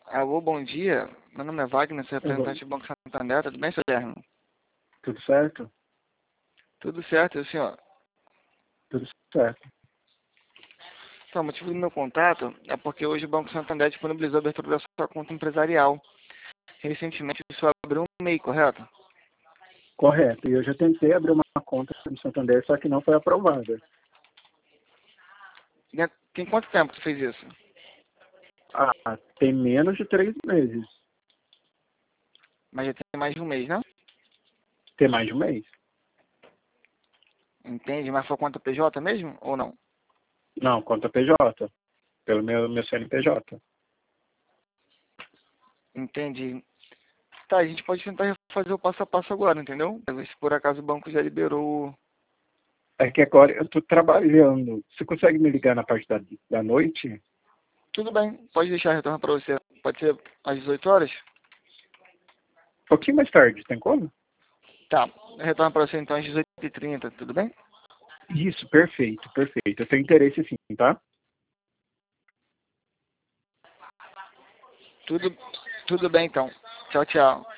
Alô, bom dia. Meu nome é Wagner, sou Alô, representante do Banco Santander. Tudo bem, Guilherme? tudo certo? Tudo certo, e o senhor? Tudo certo. Então, o motivo do meu contato é porque hoje o Banco Santander disponibilizou a abertura da sua conta empresarial. Recentemente, o senhor abriu um MEI, correto? Correto. E eu já tentei abrir uma conta no Santander, só que não foi aprovada. Tem quanto tempo que fez isso? Tem menos de 3 meses. Mas já tem mais de um mês, né? Tem mais de um mês. Entende? Mas foi conta PJ mesmo ou não? Não, conta PJ. Pelo meu CNPJ. Entende? Tá, a gente pode tentar fazer o passo a passo agora, entendeu? Pra ver se por acaso o banco já liberou. É que agora eu estou trabalhando. Você consegue me ligar na parte da noite? Um Tudo bem, pode deixar retorno para você. Pode ser às 18 horas? pouquinho mais tarde, tem como? Tá, retorno para você então às 18h30, tudo bem? Isso, perfeito, perfeito. Eu tenho interesse sim, tá? Tudo bem então. Tchau, tchau.